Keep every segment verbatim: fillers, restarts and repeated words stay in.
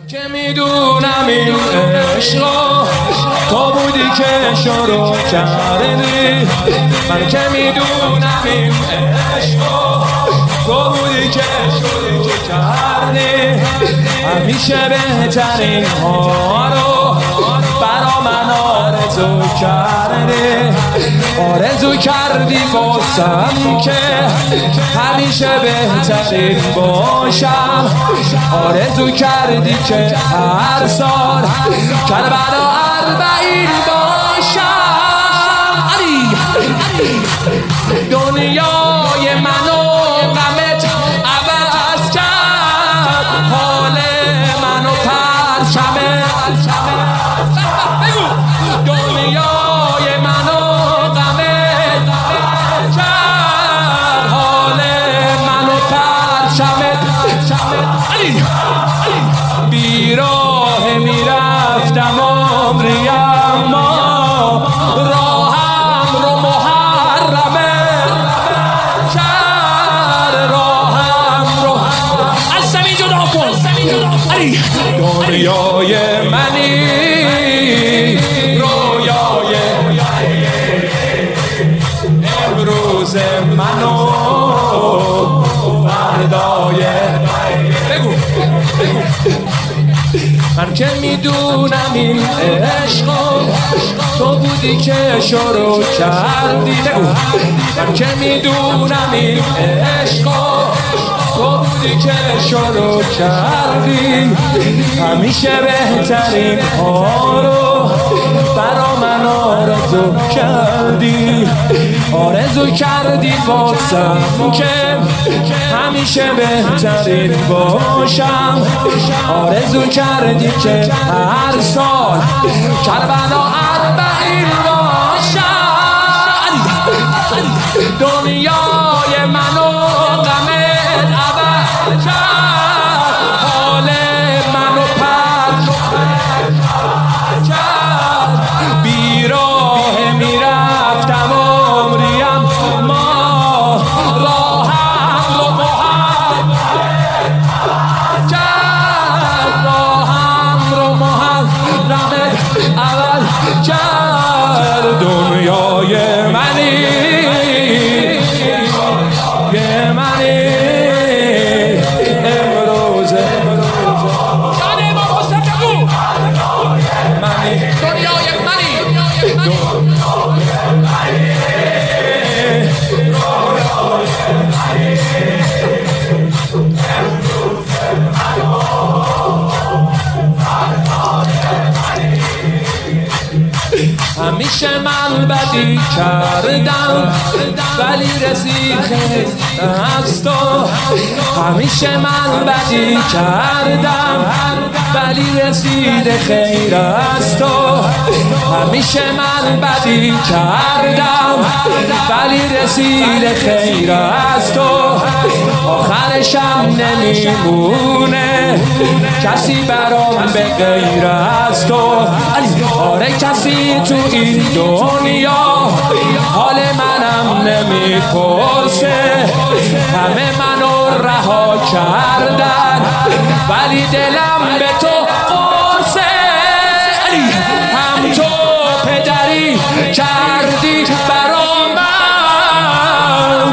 که میدونم این عشقا تو بودی که شروع کردی، من که میدونم این عشقا تو بودی که شروع کردی، همیشه بهترین ها رو برا من آرزو کردی، آرزو کردی واسم که همیشه بهترین باشم، آرزو کردی که هر سال کربلا اربعین باشم. علی دنیای منو غمت عوض کرد، حال منو پرچمه بگو، دنیای منو غمت کرد، حال منو پرچمه علی بیراه میرفتم عمری، اما راهم رو محرمه کرد، راهم رو از زمین جدا کن علی. دنیای منی رویای امروز منو فردای بگو بگو من که میدونم این عشقا تو بودی که شروع کردی، بگو من که میدونم این عشقا تو بودی که شروع کردی، همیشه بهترین ها رو برا من آرزو کردی، آرزو کردی واسم که همیشه بهترین باشم، آرزو کردی که هر سال کربلا اربعین باشم. دنیای منو غمت عوض کرد، حال منو پرچ کرد، بیراه میرفتم عمریم، ما راهم رو محرم کرد، راهم رو محرم عوض کرد. دنیای منی یه منی امروز شاد امام حسین بگو منی دنیای منی همیشه من بدی کردم ولی رسید خیر از تو، همیشه من بدی کردم ولی رسید خیر از تو، همیشه من بدی کردم ولی رسید خیر از تو، آخرشم نمیمونه کسی برام به غیر از تو. آره کسی تو این دنیا حال منم نمیپرسه، همه منو رها کردن ولی دلم به تو قرصه. هم تو پدری کردی برا من،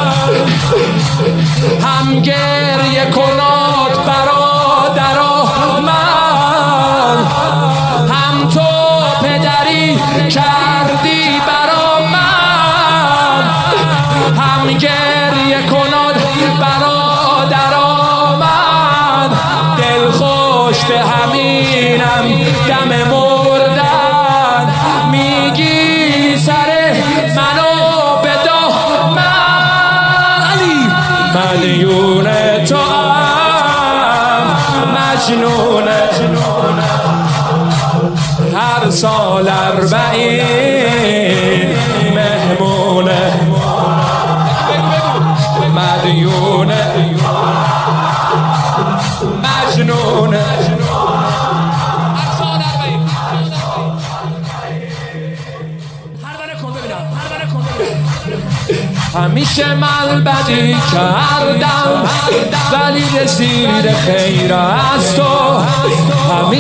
هم گریه کنات برادرا من، هم تو پدری کردی برا من، هم گریه کنات برادرا من، دل خوش به همینم دم مردن میگی سر منو بدا من. علی ملیون تو هم مجنونه، هر سال اربعین مهمونه، مدیونه مجنونه، هر سال اربعین هر بره کن ببینم، هر بره کن ببینم. همیشه من بدی کردم ولی رسید خیر از تو،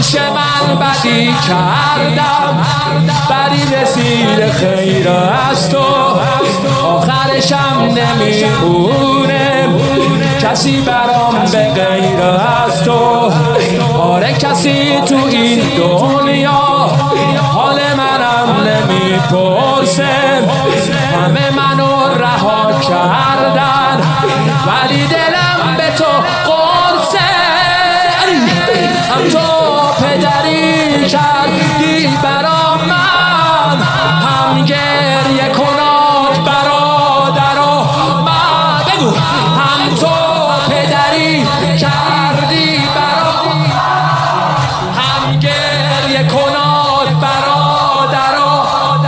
همیشه من بدی کردم، بدی رسید خیر از تو، آخرشم نمیخونه کسی برام به غیر از تو. آره کسی تو این دنیا حال منم نمیپرسه، همه منو رها کردن ولی دلم به تو قرصه. هم تو پدری کردی برا من، هم گریه کنات برادرا من. بگو هم تو پدری کردی برا من، هم گریه کنات برادرا.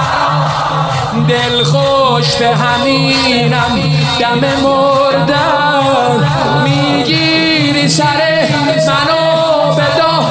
دل خوش به همینم دم مردن، میگیری سر منو بدا